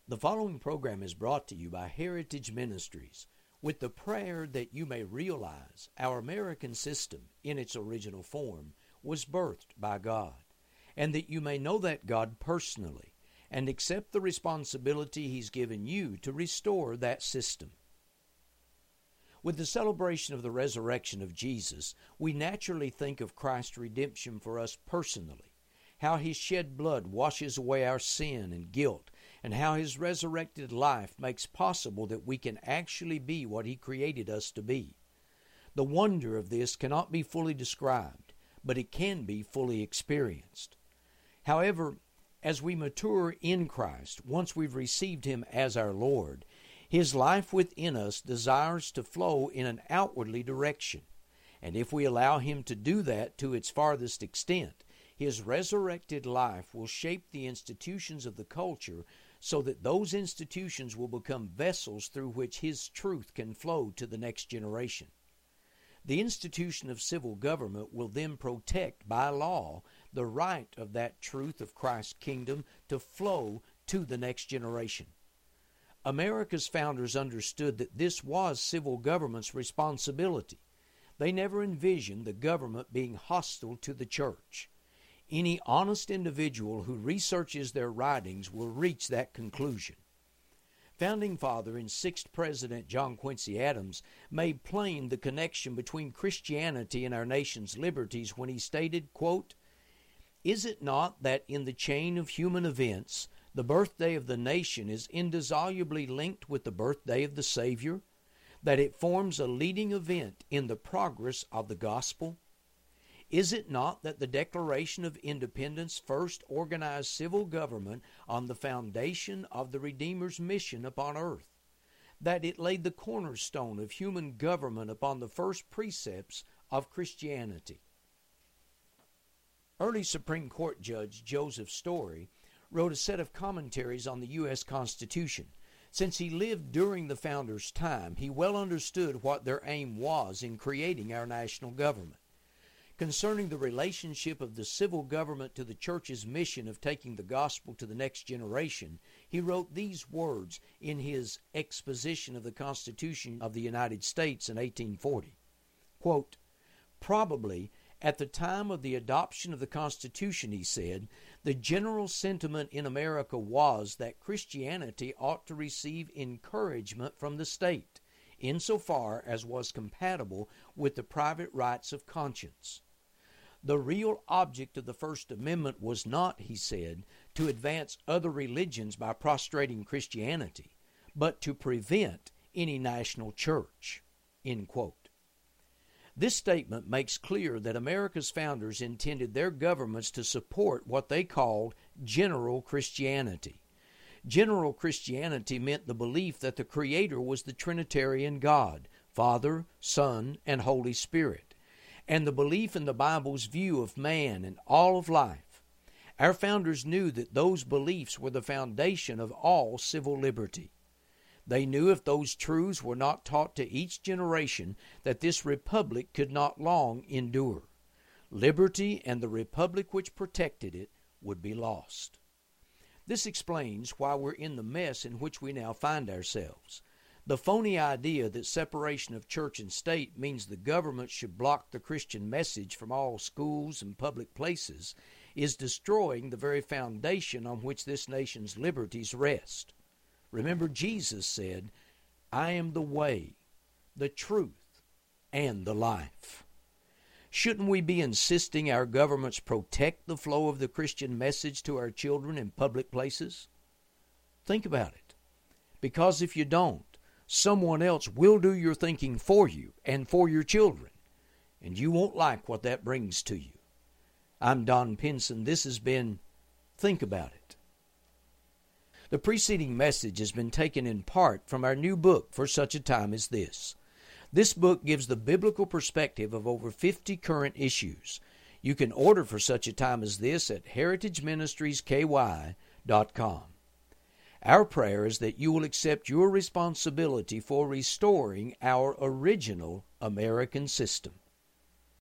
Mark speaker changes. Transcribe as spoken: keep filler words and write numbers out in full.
Speaker 1: The following program is brought to you by Heritage Ministries with the prayer that you may realize our American system in its original form was birthed by God, and that you may know that God personally and accept the responsibility He's given you to restore that system. With the celebration of the resurrection of Jesus, we naturally think of Christ's redemption for us personally, how His shed blood washes away our sin and guilt, and how His resurrected life makes possible that we can actually be what He created us to be. The wonder of this cannot be fully described, but it can be fully experienced. However, as we mature in Christ, once we've received Him as our Lord, His life within us desires to flow in an outwardly direction. And if we allow Him to do that to its farthest extent, His resurrected life will shape the institutions of the culture so that those institutions will become vessels through which His truth can flow to the next generation. The institution of civil government will then protect by law the right of that truth of Christ's kingdom to flow to the next generation. America's founders understood that this was civil government's responsibility. They never envisioned the government being hostile to the church. Any honest individual who researches their writings will reach that conclusion. Founding Father and sixth President John Quincy Adams made plain the connection between Christianity and our nation's liberties when he stated, quote, "Is it not that in the chain of human events, the birthday of the nation is indissolubly linked with the birthday of the Savior, that it forms a leading event in the progress of the gospel? Is it not that the Declaration of Independence first organized civil government on the foundation of the Redeemer's mission upon earth, that it laid the cornerstone of human government upon the first precepts of Christianity?" Early Supreme Court Judge Joseph Story wrote a set of commentaries on the U S Constitution. Since he lived during the founders' time, he well understood what their aim was in creating our national government. Concerning the relationship of the civil government to the church's mission of taking the gospel to the next generation, he wrote these words in his exposition of the Constitution of the United States in eighteen forty. Quote, "Probably at the time of the adoption of the Constitution," he said, "the general sentiment in America was that Christianity ought to receive encouragement from the state, insofar as was compatible with the private rights of conscience. The real object of the First Amendment was not," he said, "to advance other religions by prostrating Christianity, but to prevent any national church." End quote. This statement makes clear that America's founders intended their governments to support what they called general Christianity. General Christianity meant the belief that the Creator was the Trinitarian God, Father, Son, and Holy Spirit, and the belief in the Bible's view of man and all of life. Our founders knew that those beliefs were the foundation of all civil liberty. They knew if those truths were not taught to each generation that this republic could not long endure. Liberty and the republic which protected it would be lost. This explains why we're in the mess in which we now find ourselves. The phony idea that separation of church and state means the government should block the Christian message from all schools and public places is destroying the very foundation on which this nation's liberties rest. Remember, Jesus said, "I am the way, the truth, and the life." Shouldn't we be insisting our governments protect the flow of the Christian message to our children in public places? Think about it. Because if you don't, someone else will do your thinking for you and for your children, and you won't like what that brings to you. I'm Don Pinson. This has been Think About It. The preceding message has been taken in part from our new book, For Such a Time as This. This book gives the biblical perspective of over fifty current issues. You can order For Such a Time as This at heritage ministries k y dot com. Our prayer is that you will accept your responsibility for restoring our original American system.